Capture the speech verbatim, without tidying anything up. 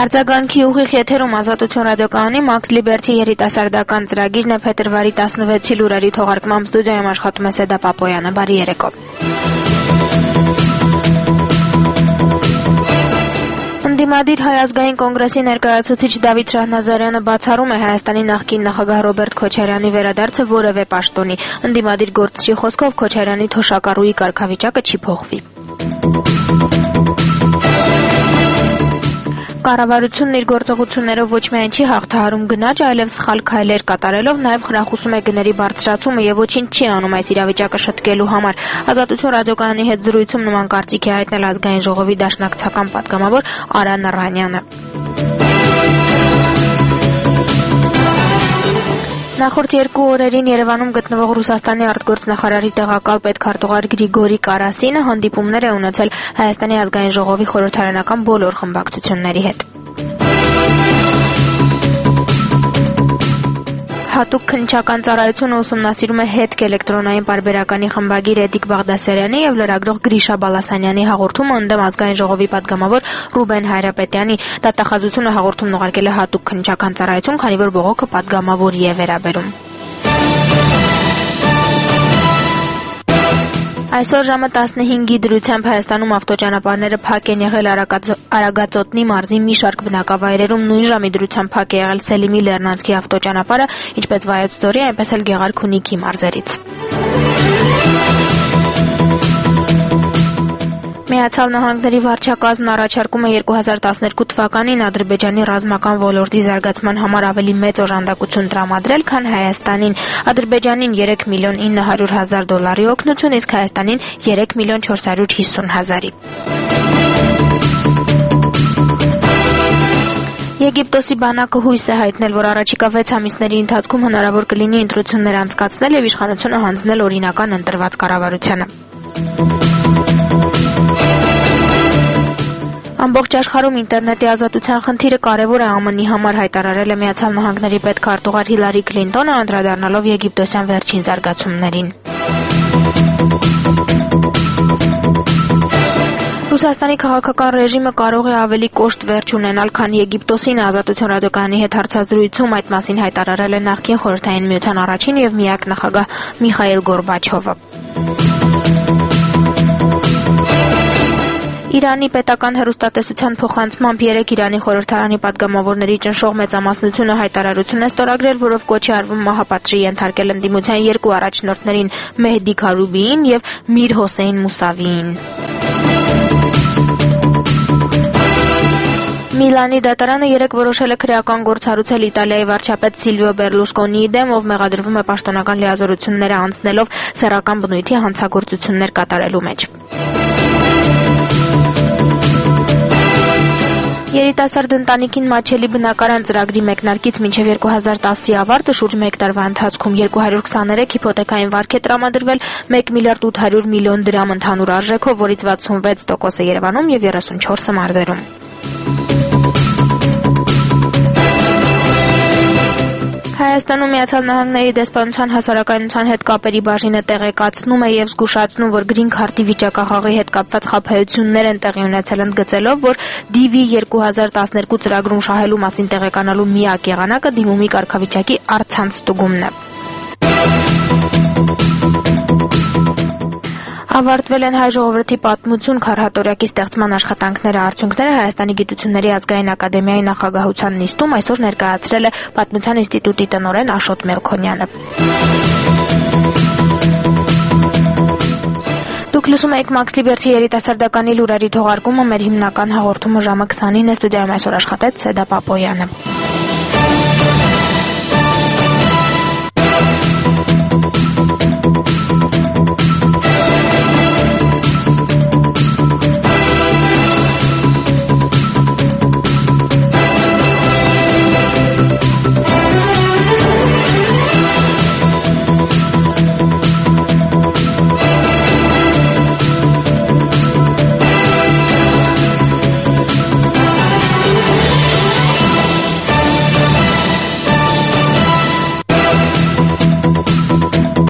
Արձագանքի ուղիղ եթերում Ազատություն ռադիոկայանի Max Liberty երիտասարդական ծրագիրն է փետրվարի տասնվեցի լուրերի թողարկմամբ ստուդիայում աշխատում է Սեդա Պապոյանը։ Բարի երեկո։ Ընդդիմադիր Հայ ազգային կոնգրեսի ներկայացուցիչ Դավիթ Շահնազարյանը բացառում է Հայաստանի նախկին նախագահ Ռոբերտ Քոչարյանի վերադարձը որևէ պաշտոնի։ Ընդդիմադիր գործչի խոսքով Քոչարյանի թոշակառուի կարգավիճակը չի փոխվի։ Կառավարությունն իր գործողություններով ոչ միայն չի հաղթահարում գնաճ, այլև սխալ քայլեր կատարելով նաև խրախուսում է գների բարձրացումը եւ ոչինչ չի անում այս իրավիճակը շտկելու համար։ Ազատություն ռադիոկայանի հետ զրույցում նման կարծիք է հայտնել ազգային ժողովի դաշնակցական պատգամավոր Արա Նռանյանը։ Նախորդ երկու օրերին Երևանում գտնվող Ռուսաստանի արտգործնախարարի տեղակալ պետքարտուղար Գրիգորի Կարասինը հանդիպումներ է ունեցել Հայաստանի ազգային ժողովի խորհրդարանական բոլոր խմբակցությունների հետ։ Հատուկ քննչական ծառայությունը ուսումնասիրում է հետք էլեկտրոնային պարբերականի խմբագիր Էդիկ Բաղդասարյանի եւ լրագրող Գրիշա Բալասանյանի հաղորդումը ընդդեմ ազգային ժողովի պատգամավոր Ռուբեն Հայրապետյանի։ Դատախազությունը հաղորդումն ուղարկել է հատուկ քննչական ծառայություն, քանի որ բողոքը պատգամավորի է վերաբերում։ Այսօր ժամը տասնհինգի դրությամբ Հայաստանում ավտոճանապարհները փակ են եղել Արագածոտնի մարզի մի շարք բնակավայրերում, նույն ժամի դրությամբ փակ է եղել Սելիմի Լեռնանցքի ավտոճանապարհը, ինչպես Վայոց ձորի, այնպես էլ Գեղարքունիքի մարզերից։ Միացյալ Նահանգների վարչակազմն առաջարկում է երկու հազար տասներկու թվականին Ադրբեջանի ռազմական ոլորտի զարգացման համար ավելի մեծ օժանդակություն տրամադրել, քան Հայաստանին։ Ադրբեջանին երեք միլիոն ինը հարյուր հազար դոլարի օգնություն, իսկ Հայաստանին երեք միլիոն չորս հարյուր հիսուն հազարի։ Եգիպտոսի բանակը հույս է հայտնել, որ առաջիկա վեց ամիսների ընթացքում հնարավոր կլինի ընտրություններ անցկացնել եւ իշխանությունը հանձնել օրինական ընտրված կառավարությանը։ Ամբողջ աշխարհում ինտերնետի ազատության խնդիրը կարևոր է ԱՄՆ-ի համար, հայտարարել է Միացյալ Նահանգների պետքարտուղար Հիլարի Քլինտոնը, անդրադառնալով եգիպտոսյան վերջին զարգացումներին։ Ռուսաստանի քաղաքական ռեժիմը կարող է ավելի կոշտ վերջ ունենալ, քան Եգիպտոսին։ Ազատություն ռադիոկայանի հետ հարցազրույցում այդ մասին հայտարարել է նախկին Խորհրդային Միության առաջին եւ միակ նախագահ Միխայիլ Գորբաչովը։ Իրանի պետական հեռուստատեսության փոխանցմամբ երեք Իրանի խորհրդարանի պատգամավորների ճնշող մեծամասնությունը հայտարարություն է ստորագրել, որով կոչ է արվում մահապատժի ենթարկել ընդդիմության երկու առաջնորդներին Մեհդի Քարուբիին եւ Միր Հոսեյն Մուսավիին։ Միլանի դատարանը երեկ որոշել է քրեական գործ հարուցել Իտալիայի վարչապետ Սիլվիո Բերլուսկոնիի դեմ, ով մեղադրվում է պաշտոնական լիազորությունները անցնելով սեռական բնույթի հանցագործություններ կատարելու մեջ։ Երիտասարդ ընտանիքին մատչելի բնակարան ծրագրի մեկնարկից մինչև երկու հազար տասի ավարտը շուրջ մեկ տարվա ընթացքում երկու հարյուր քսաներեք հիփոթեքային վարկ է տրամադրվել մեկ միլիարդ ութ հարյուր միլիոն դրամ ընդհանուր արժեքով, որից վաթսունվեց տոկոսը Երևանում եւ երեսուն չորսը մարզերում։ Հայաստանում Միացյալ Նահանգների դեսպանության հասարակայնության հետ կապերի բաժինը տեղեկացնում է եւ զգուշացնում, որ գրին քարտի վիճակախաղի հետ կապված խաբեություններ են տեղի ունեցել, ընդգծելով, որ դի վի երկու հազար տասներկու ծրագրում շահելու մասին տեղեկանալու միակ եղանակը դիմումի կարգավիճակի առցանց ստուգումն է։ Ավարտվել են Հայ ժողովրդի պատմություն քառահատորյակի ստեղծման աշխատանքները, արդյունքները Հայաստանի գիտությունների ազգային ակադեմիայի նախագահության նիստում այսօր ներկայացրել է Պատմության ինստիտուտի տնօրեն Աշոտ Մելքոնյանը։ Դուք լսում եք Max Liberty երիտասարդականի լուրերի թողարկումը, մեր հիմնական հաղորդումը ժամը քսանին է, ստուդիայում այսօր աշխատեց Սեդա Պապոյանը։